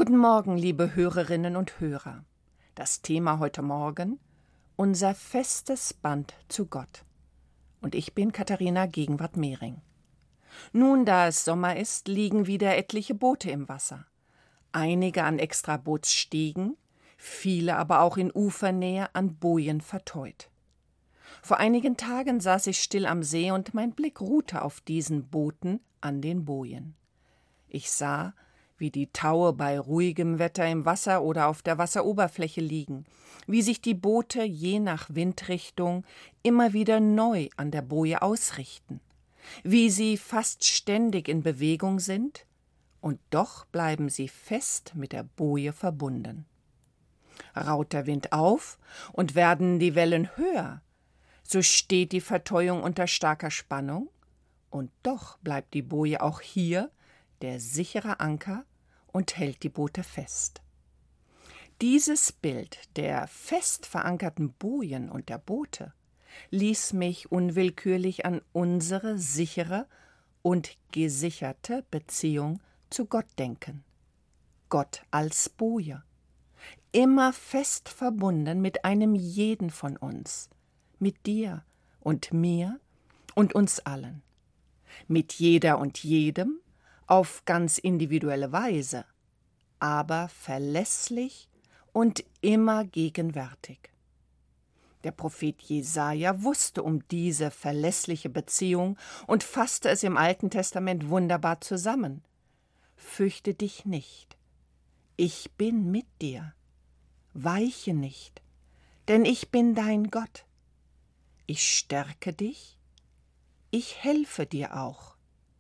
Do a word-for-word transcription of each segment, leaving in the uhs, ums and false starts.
Guten Morgen, liebe Hörerinnen und Hörer. Das Thema heute Morgen: unser festes Band zu Gott. Und ich bin Katharina Gegenwart-Mehring. Nun, da es Sommer ist, liegen wieder etliche Boote im Wasser. Einige an Extrabootsstegen, viele aber auch in Ufernähe an Bojen verteut. Vor einigen Tagen saß ich still am See und mein Blick ruhte auf diesen Booten an den Bojen. Ich sah, wie die Taue bei ruhigem Wetter im Wasser oder auf der Wasseroberfläche liegen, wie sich die Boote je nach Windrichtung immer wieder neu an der Boje ausrichten, wie sie fast ständig in Bewegung sind, und doch bleiben sie fest mit der Boje verbunden. Raut der Wind auf und werden die Wellen höher, so steht die Verteuung unter starker Spannung, und doch bleibt die Boje auch hier der sichere Anker und hält die Boote fest. Dieses Bild der fest verankerten Bojen und der Boote ließ mich unwillkürlich an unsere sichere und gesicherte Beziehung zu Gott denken. Gott als Boje, immer fest verbunden mit einem jeden von uns, mit dir und mir und uns allen, mit jeder und jedem, auf ganz individuelle Weise, aber verlässlich und immer gegenwärtig. Der Prophet Jesaja wusste um diese verlässliche Beziehung und fasste es im Alten Testament wunderbar zusammen. Fürchte dich nicht, ich bin mit dir, weiche nicht, denn ich bin dein Gott. Ich stärke dich, ich helfe dir auch.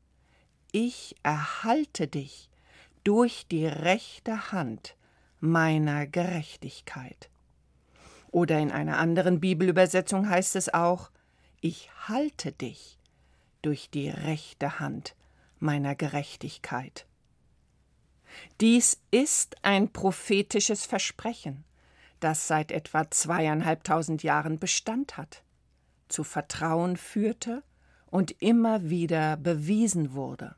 Ich erhalte dich durch die rechte Hand meiner Gerechtigkeit. Oder in einer anderen Bibelübersetzung heißt es auch: Ich halte dich durch die rechte Hand meiner Gerechtigkeit. Dies ist ein prophetisches Versprechen, das seit etwa zweieinhalbtausend Jahren Bestand hat, zu Vertrauen führte und immer wieder bewiesen wurde.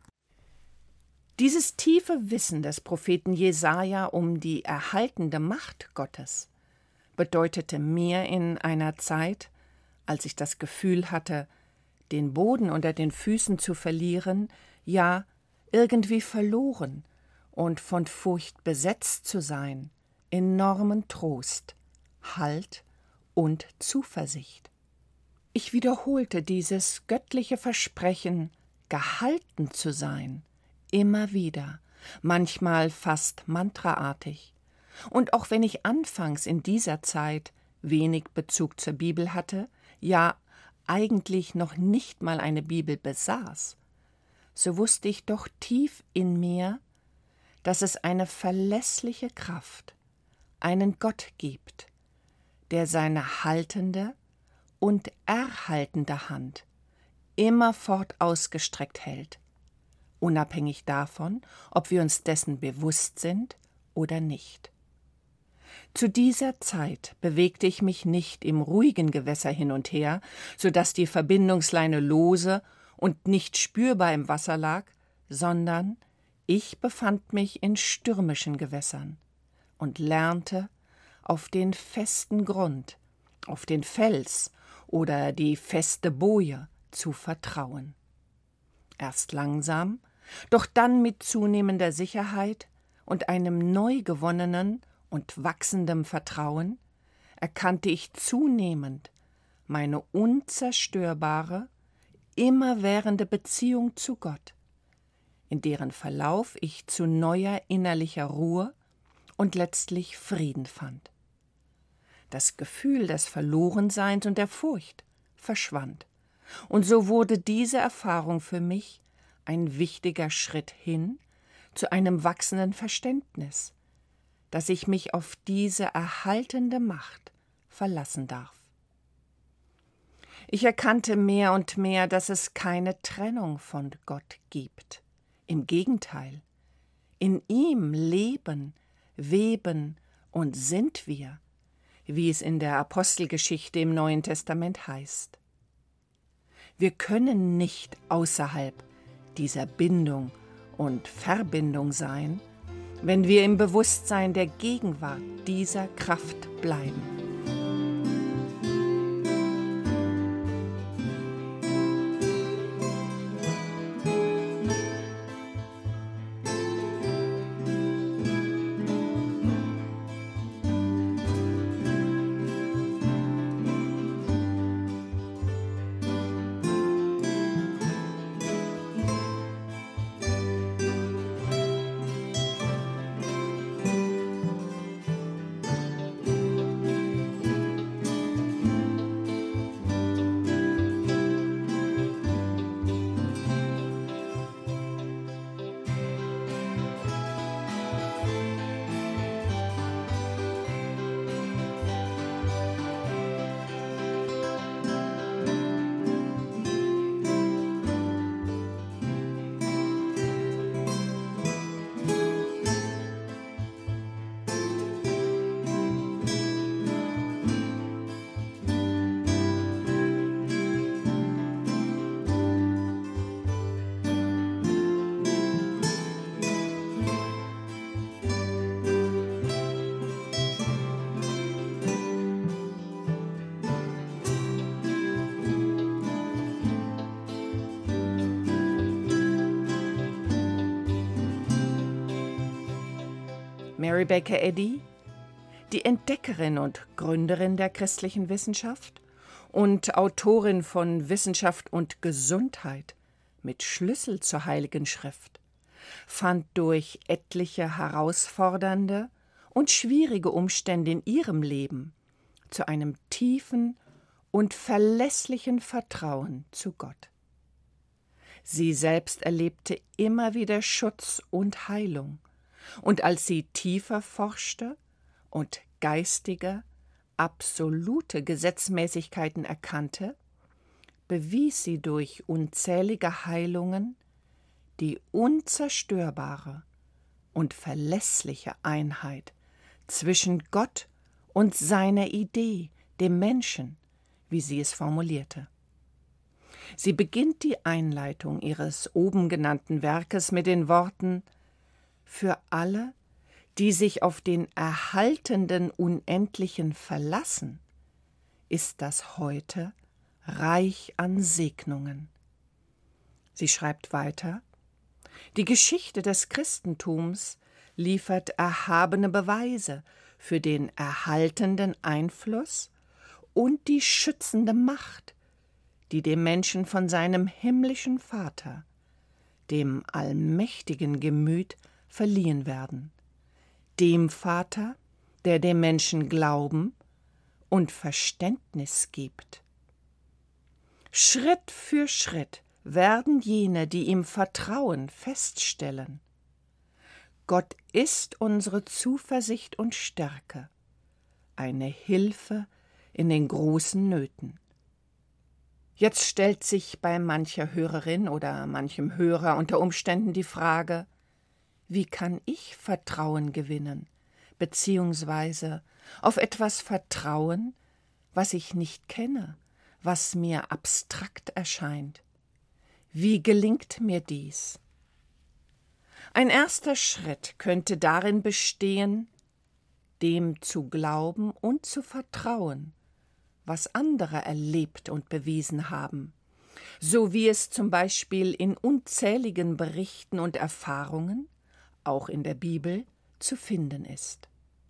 Dieses tiefe Wissen des Propheten Jesaja um die erhaltende Macht Gottes bedeutete mir in einer Zeit, als ich das Gefühl hatte, den Boden unter den Füßen zu verlieren, ja, irgendwie verloren und von Furcht besetzt zu sein, enormen Trost, Halt und Zuversicht. Ich wiederholte dieses göttliche Versprechen, gehalten zu sein, immer wieder, manchmal fast mantraartig. Und auch wenn ich anfangs in dieser Zeit wenig Bezug zur Bibel hatte, ja eigentlich noch nicht mal eine Bibel besaß, so wusste ich doch tief in mir, dass es eine verlässliche Kraft, einen Gott gibt, der seine haltende und erhaltende Hand immerfort ausgestreckt hält, unabhängig davon, ob wir uns dessen bewusst sind oder nicht. Zu dieser Zeit bewegte ich mich nicht im ruhigen Gewässer hin und her, so dass die Verbindungsleine lose und nicht spürbar im Wasser lag, sondern ich befand mich in stürmischen Gewässern und lernte auf den festen Grund, auf den Fels oder die feste Boje zu vertrauen. Erst langsam, doch dann mit zunehmender Sicherheit und einem neu gewonnenen und wachsendem Vertrauen erkannte ich zunehmend meine unzerstörbare, immerwährende Beziehung zu Gott, in deren Verlauf ich zu neuer innerlicher Ruhe und letztlich Frieden fand. Das Gefühl des Verlorenseins und der Furcht verschwand, und so wurde diese Erfahrung für mich ein wichtiger Schritt hin zu einem wachsenden Verständnis, dass ich mich auf diese erhaltende Macht verlassen darf. Ich erkannte mehr und mehr, dass es keine Trennung von Gott gibt. Im Gegenteil, in ihm leben, weben und sind wir, wie es in der Apostelgeschichte im Neuen Testament heißt. Wir können nicht außerhalb dieser Bindung und Verbindung sein, wenn wir im Bewusstsein der Gegenwart dieser Kraft bleiben. Mary Baker Eddy, die Entdeckerin und Gründerin der christlichen Wissenschaft und Autorin von Wissenschaft und Gesundheit mit Schlüssel zur Heiligen Schrift, fand durch etliche herausfordernde und schwierige Umstände in ihrem Leben zu einem tiefen und verlässlichen Vertrauen zu Gott. Sie selbst erlebte immer wieder Schutz und Heilung, und als sie tiefer forschte und geistige, absolute Gesetzmäßigkeiten erkannte, bewies sie durch unzählige Heilungen die unzerstörbare und verlässliche Einheit zwischen Gott und seiner Idee, dem Menschen, wie sie es formulierte. Sie beginnt die Einleitung ihres oben genannten Werkes mit den Worten: Für alle, die sich auf den erhaltenden Unendlichen verlassen, ist das Heute reich an Segnungen. Sie schreibt weiter: Die Geschichte des Christentums liefert erhabene Beweise für den erhaltenden Einfluss und die schützende Macht, die dem Menschen von seinem himmlischen Vater, dem allmächtigen Gemüt, verliehen werden, dem Vater, der dem Menschen Glauben und Verständnis gibt. Schritt für Schritt werden jene, die ihm vertrauen, feststellen: Gott ist unsere Zuversicht und Stärke, eine Hilfe in den großen Nöten. Jetzt stellt sich bei mancher Hörerin oder manchem Hörer unter Umständen die Frage: Wie kann ich Vertrauen gewinnen, beziehungsweise auf etwas vertrauen, was ich nicht kenne, was mir abstrakt erscheint? Wie gelingt mir dies? Ein erster Schritt könnte darin bestehen, dem zu glauben und zu vertrauen, was andere erlebt und bewiesen haben, so wie es zum Beispiel in unzähligen Berichten und Erfahrungen, auch in der Bibel, zu finden ist.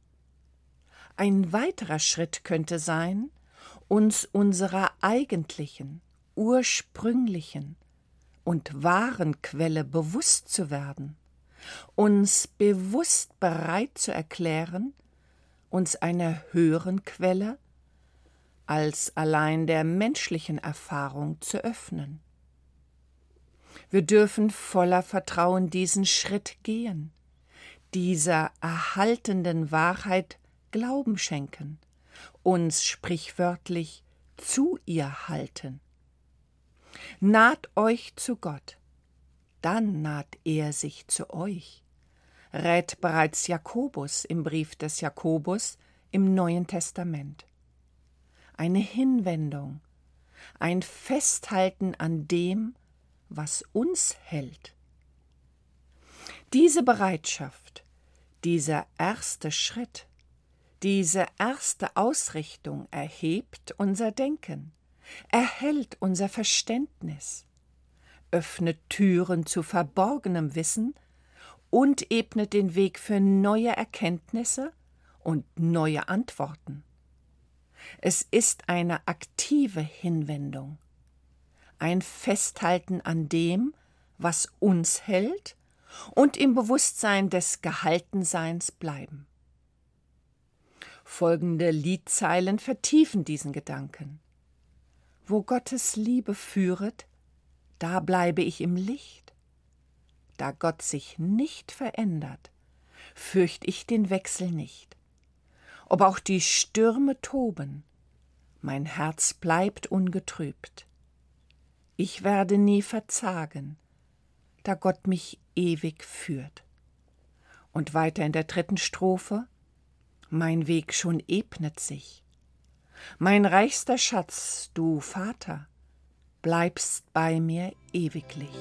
Ein weiterer Schritt könnte sein, uns unserer eigentlichen, ursprünglichen und wahren Quelle bewusst zu werden, uns bewusst bereit zu erklären, uns einer höheren Quelle als allein der menschlichen Erfahrung zu öffnen. Wir dürfen voller Vertrauen diesen Schritt gehen, dieser erhaltenden Wahrheit Glauben schenken, uns sprichwörtlich zu ihr halten. Naht euch zu Gott, dann naht er sich zu euch, rät bereits Jakobus im Brief des Jakobus im Neuen Testament. Eine Hinwendung, ein Festhalten an dem, was uns hält. Diese Bereitschaft, Dieser erste Schritt, diese erste Ausrichtung erhebt unser Denken, erhält unser Verständnis, öffnet Türen zu verborgenem Wissen und ebnet den Weg für neue Erkenntnisse und neue Antworten. Es ist eine aktive Hinwendung, ein Festhalten an dem, was uns hält, und im Bewusstsein des Gehaltenseins bleiben. Folgende Liedzeilen vertiefen diesen Gedanken. Wo Gottes Liebe führet, da bleibe ich im Licht. Da Gott sich nicht verändert, fürcht ich den Wechsel nicht. Ob auch die Stürme toben, mein Herz bleibt ungetrübt. Ich werde nie verzagen, da Gott mich ewig führt. Und weiter in der dritten Strophe: Mein Weg schon ebnet sich. Mein reichster Schatz, du Vater, bleibst bei mir ewiglich.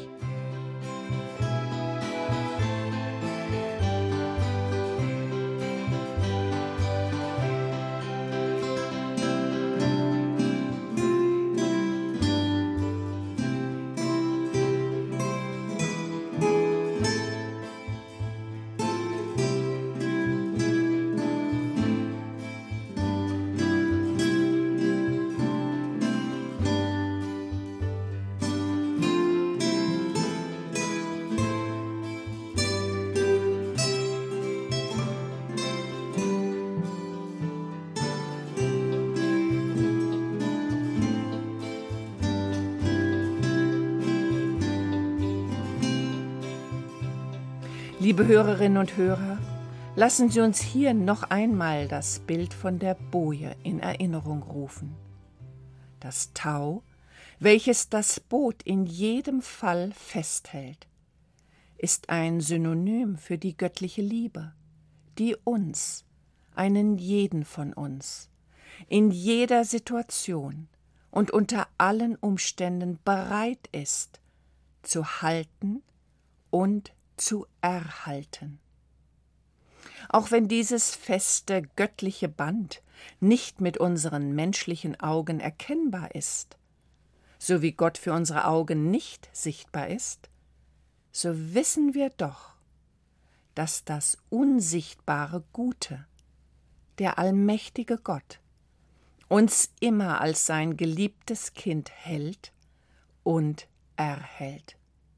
Liebe Hörerinnen und Hörer, lassen Sie uns hier noch einmal das Bild von der Boje in Erinnerung rufen. Das Tau, welches das Boot in jedem Fall festhält, ist ein Synonym für die göttliche Liebe, die uns, einen jeden von uns, in jeder Situation und unter allen Umständen bereit ist, zu halten und zu erhalten. Auch wenn dieses feste göttliche Band nicht mit unseren menschlichen Augen erkennbar ist, so wie Gott für unsere Augen nicht sichtbar ist, so wissen wir doch, dass das unsichtbare Gute, der allmächtige Gott, uns immer als sein geliebtes Kind hält und erhält.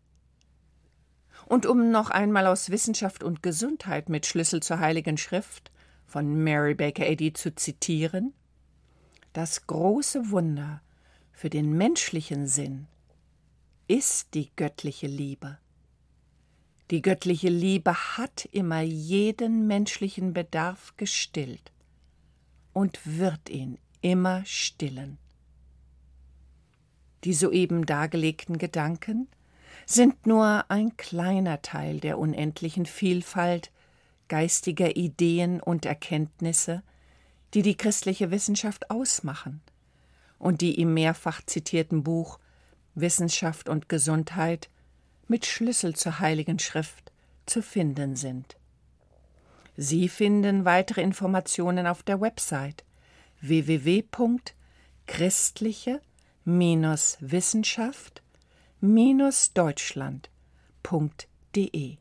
Und um noch einmal aus Wissenschaft und Gesundheit mit Schlüssel zur Heiligen Schrift von Mary Baker Eddy zu zitieren: Das große Wunder für den menschlichen Sinn ist die göttliche Liebe. Die göttliche Liebe hat immer jeden menschlichen Bedarf gestillt und wird ihn immer stillen. Die soeben dargelegten Gedanken sind nur ein kleiner Teil der unendlichen Vielfalt geistiger Ideen und Erkenntnisse, die die christliche Wissenschaft ausmachen und die im mehrfach zitierten Buch Wissenschaft und Gesundheit mit Schlüssel zur Heiligen Schrift zu finden sind. Sie finden weitere Informationen auf der Website w w w punkt christliche Wissenschaft Deutschland punkt de.